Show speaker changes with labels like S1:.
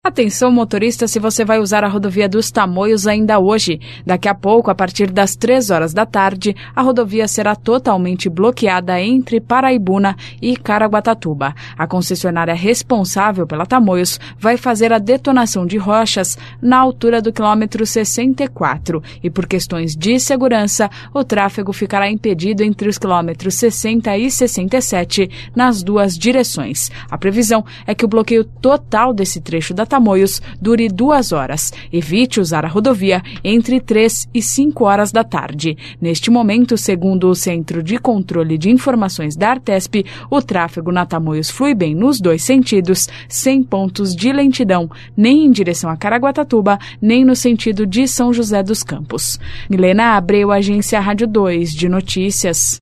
S1: Atenção, motorista, se você vai usar a rodovia dos Tamoios ainda hoje. Daqui a pouco, a partir das 3 horas da tarde, a rodovia será totalmente bloqueada entre Paraibuna e Caraguatatuba. A concessionária responsável pela Tamoios vai fazer a detonação de rochas na altura do quilômetro 64 e, por questões de segurança, o tráfego ficará impedido entre os quilômetros 60 e 67 nas duas direções. A previsão é que o bloqueio total desse trecho da Tamoios dure 2 horas. Evite usar a rodovia entre 3 e 5 horas da tarde. Neste momento, segundo o Centro de Controle de Informações da Artesp, o tráfego na Tamoios flui bem nos 2 sentidos, sem pontos de lentidão, nem em direção a Caraguatatuba, nem no sentido de São José dos Campos. Milena Abreu, Agência Rádio 2 de Notícias.